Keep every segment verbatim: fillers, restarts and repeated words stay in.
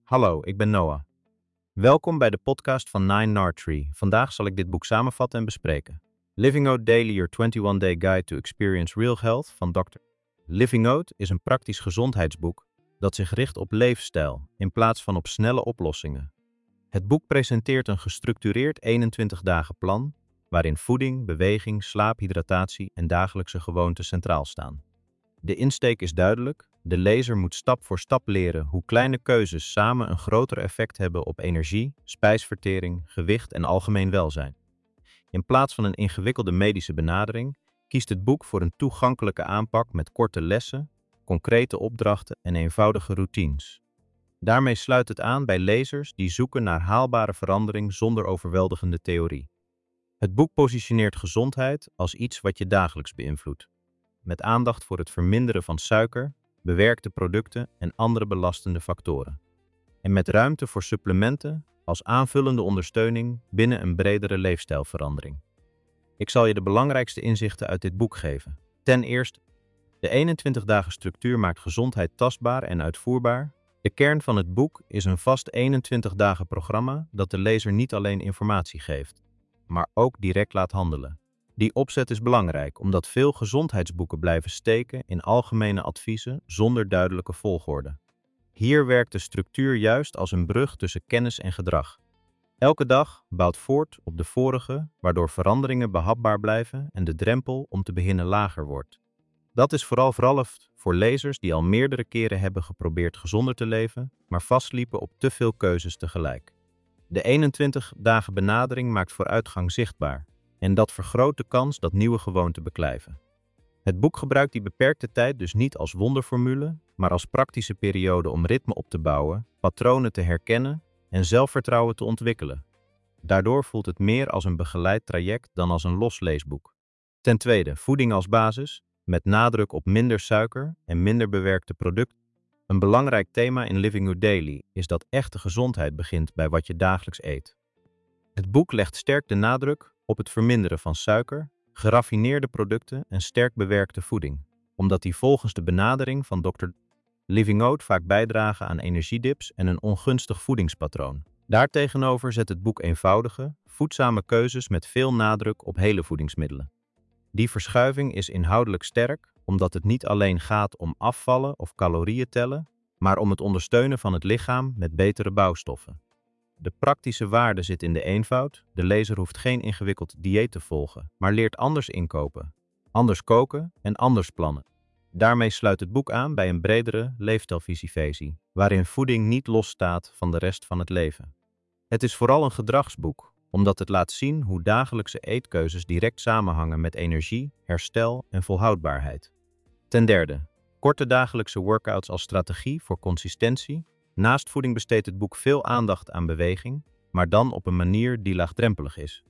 Hallo, ik ben Noah. Welkom bij de podcast van Nine Nartree. Vandaag zal ik dit boek samenvatten en bespreken. Living Oat Daily, Your twenty-one day Guide to Experience Real Health van dokter Living Oat is een praktisch gezondheidsboek dat zich richt op leefstijl in plaats van op snelle oplossingen. Het boek presenteert een gestructureerd eenentwintig dagen plan waarin voeding, beweging, slaap, hydratatie en dagelijkse gewoonten centraal staan. De insteek is duidelijk. De lezer moet stap voor stap leren hoe kleine keuzes samen een groter effect hebben op energie, spijsvertering, gewicht en algemeen welzijn. In plaats van een ingewikkelde medische benadering kiest het boek voor een toegankelijke aanpak met korte lessen, concrete opdrachten en eenvoudige routines. Daarmee sluit het aan bij lezers die zoeken naar haalbare verandering zonder overweldigende theorie. Het boek positioneert gezondheid als iets wat je dagelijks beïnvloedt, met aandacht voor het verminderen van suiker, bewerkte producten en andere belastende factoren. En met ruimte voor supplementen als aanvullende ondersteuning binnen een bredere leefstijlverandering. Ik zal je de belangrijkste inzichten uit dit boek geven. Ten eerste, de eenentwintig dagen structuur maakt gezondheid tastbaar en uitvoerbaar. De kern van het boek is een vast eenentwintig dagen programma dat de lezer niet alleen informatie geeft, maar ook direct laat handelen. Die opzet is belangrijk omdat veel gezondheidsboeken blijven steken in algemene adviezen zonder duidelijke volgorde. Hier werkt de structuur juist als een brug tussen kennis en gedrag. Elke dag bouwt voort op de vorige, waardoor veranderingen behapbaar blijven en de drempel om te beginnen lager wordt. Dat is vooral veralft voor lezers die al meerdere keren hebben geprobeerd gezonder te leven, maar vastliepen op te veel keuzes tegelijk. De eenentwintig dagen benadering maakt vooruitgang zichtbaar. En dat vergroot de kans dat nieuwe gewoonten beklijven. Het boek gebruikt die beperkte tijd dus niet als wonderformule, maar als praktische periode om ritme op te bouwen, patronen te herkennen en zelfvertrouwen te ontwikkelen. Daardoor voelt het meer als een begeleid traject dan als een los leesboek. Ten tweede, voeding als basis, met nadruk op minder suiker en minder bewerkte producten. Een belangrijk thema in Living Oat Daily is dat echte gezondheid begint bij wat je dagelijks eet. Het boek legt sterk de nadruk op het verminderen van suiker, geraffineerde producten en sterk bewerkte voeding, omdat die volgens de benadering van dokter Living Oat vaak bijdragen aan energiedips en een ongunstig voedingspatroon. Daartegenover zet het boek eenvoudige, voedzame keuzes met veel nadruk op hele voedingsmiddelen. Die verschuiving is inhoudelijk sterk, omdat het niet alleen gaat om afvallen of calorieën tellen, maar om het ondersteunen van het lichaam met betere bouwstoffen. De praktische waarde zit in de eenvoud. De lezer hoeft geen ingewikkeld dieet te volgen, maar leert anders inkopen, anders koken en anders plannen. Daarmee sluit het boek aan bij een bredere leefstijlvisievisie, waarin voeding niet losstaat van de rest van het leven. Het is vooral een gedragsboek, omdat het laat zien hoe dagelijkse eetkeuzes direct samenhangen met energie, herstel en volhoudbaarheid. Ten derde, korte dagelijkse workouts als strategie voor consistentie. Naast voeding besteedt het boek veel aandacht aan beweging, maar dan op een manier die laagdrempelig is.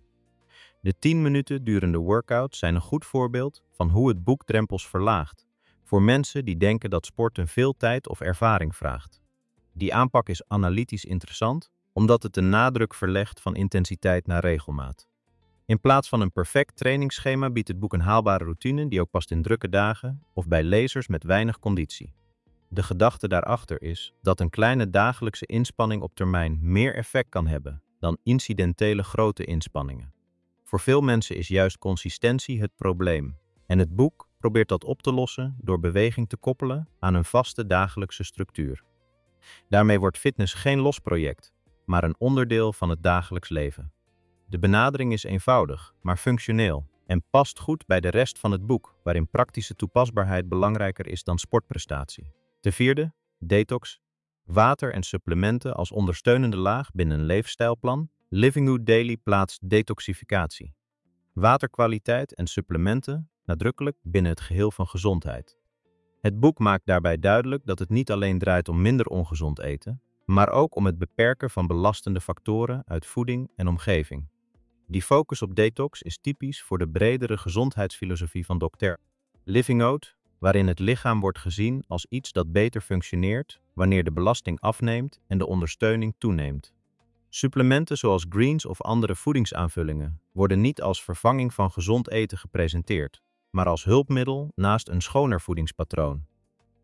De tien minuten durende workouts zijn een goed voorbeeld van hoe het boek drempels verlaagt, voor mensen die denken dat sporten veel tijd of ervaring vraagt. Die aanpak is analytisch interessant, omdat het de nadruk verlegt van intensiteit naar regelmaat. In plaats van een perfect trainingsschema biedt het boek een haalbare routine die ook past in drukke dagen of bij lezers met weinig conditie. De gedachte daarachter is dat een kleine dagelijkse inspanning op termijn meer effect kan hebben dan incidentele grote inspanningen. Voor veel mensen is juist consistentie het probleem en het boek probeert dat op te lossen door beweging te koppelen aan een vaste dagelijkse structuur. Daarmee wordt fitness geen los project, maar een onderdeel van het dagelijks leven. De benadering is eenvoudig, maar functioneel en past goed bij de rest van het boek, waarin praktische toepasbaarheid belangrijker is dan sportprestatie. Ten vierde, detox, water en supplementen als ondersteunende laag binnen een leefstijlplan. Living Oat Daily plaatst detoxificatie, waterkwaliteit en supplementen nadrukkelijk binnen het geheel van gezondheid. Het boek maakt daarbij duidelijk dat het niet alleen draait om minder ongezond eten, maar ook om het beperken van belastende factoren uit voeding en omgeving. Die focus op detox is typisch voor de bredere gezondheidsfilosofie van dokter Living Oat, waarin het lichaam wordt gezien als iets dat beter functioneert wanneer de belasting afneemt en de ondersteuning toeneemt. Supplementen zoals greens of andere voedingsaanvullingen worden niet als vervanging van gezond eten gepresenteerd, maar als hulpmiddel naast een schoner voedingspatroon.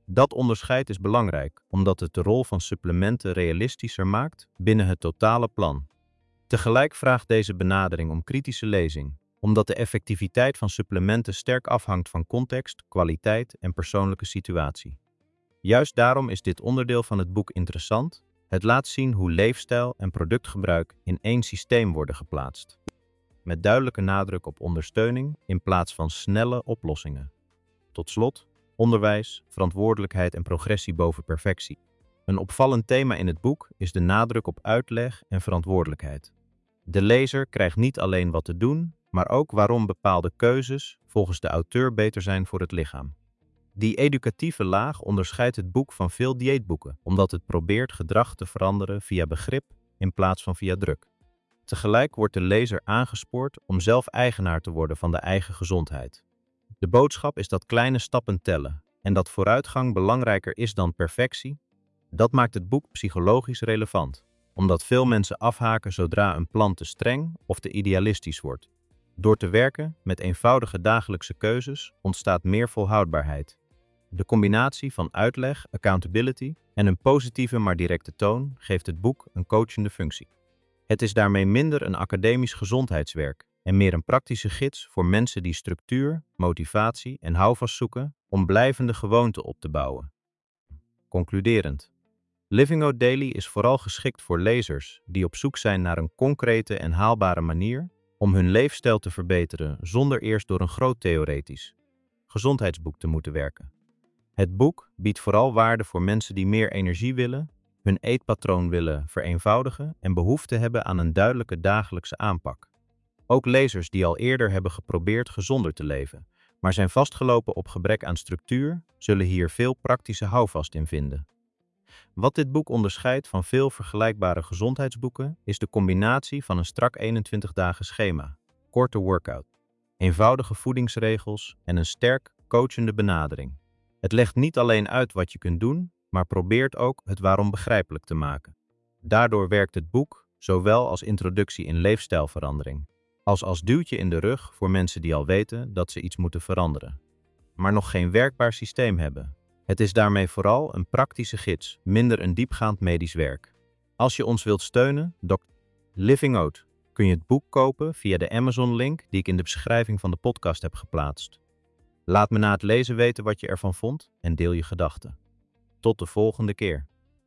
Dat onderscheid is belangrijk, omdat het de rol van supplementen realistischer maakt binnen het totale plan. Tegelijk vraagt deze benadering om kritische lezing, omdat de effectiviteit van supplementen sterk afhangt van context, kwaliteit en persoonlijke situatie. Juist daarom is dit onderdeel van het boek interessant. Het laat zien hoe leefstijl en productgebruik in één systeem worden geplaatst, met duidelijke nadruk op ondersteuning in plaats van snelle oplossingen. Tot slot, onderwijs, verantwoordelijkheid en progressie boven perfectie. Een opvallend thema in het boek is de nadruk op uitleg en verantwoordelijkheid. De lezer krijgt niet alleen wat te doen, maar ook waarom bepaalde keuzes volgens de auteur beter zijn voor het lichaam. Die educatieve laag onderscheidt het boek van veel dieetboeken, omdat het probeert gedrag te veranderen via begrip in plaats van via druk. Tegelijk wordt de lezer aangespoord om zelf eigenaar te worden van de eigen gezondheid. De boodschap is dat kleine stappen tellen en dat vooruitgang belangrijker is dan perfectie. Dat maakt het boek psychologisch relevant, omdat veel mensen afhaken zodra een plan te streng of te idealistisch wordt. Door te werken met eenvoudige dagelijkse keuzes ontstaat meer volhoudbaarheid. De combinatie van uitleg, accountability en een positieve maar directe toon geeft het boek een coachende functie. Het is daarmee minder een academisch gezondheidswerk en meer een praktische gids voor mensen die structuur, motivatie en houvast zoeken om blijvende gewoonten op te bouwen. Concluderend. Living Out Daily is vooral geschikt voor lezers die op zoek zijn naar een concrete en haalbare manier om hun leefstijl te verbeteren zonder eerst door een groot theoretisch gezondheidsboek te moeten werken. Het boek biedt vooral waarde voor mensen die meer energie willen, hun eetpatroon willen vereenvoudigen en behoefte hebben aan een duidelijke dagelijkse aanpak. Ook lezers die al eerder hebben geprobeerd gezonder te leven, maar zijn vastgelopen op gebrek aan structuur, zullen hier veel praktische houvast in vinden. Wat dit boek onderscheidt van veel vergelijkbare gezondheidsboeken is de combinatie van een strak eenentwintig dagen schema, korte workout, eenvoudige voedingsregels en een sterk coachende benadering. Het legt niet alleen uit wat je kunt doen, maar probeert ook het waarom begrijpelijk te maken. Daardoor werkt het boek zowel als introductie in leefstijlverandering, als als duwtje in de rug voor mensen die al weten dat ze iets moeten veranderen, maar nog geen werkbaar systeem hebben. Het is daarmee vooral een praktische gids, minder een diepgaand medisch werk. Als je ons wilt steunen, dokter Living Out, kun je het boek kopen via de Amazon-link die ik in de beschrijving van de podcast heb geplaatst. Laat me na het lezen weten wat je ervan vond en deel je gedachten. Tot de volgende keer.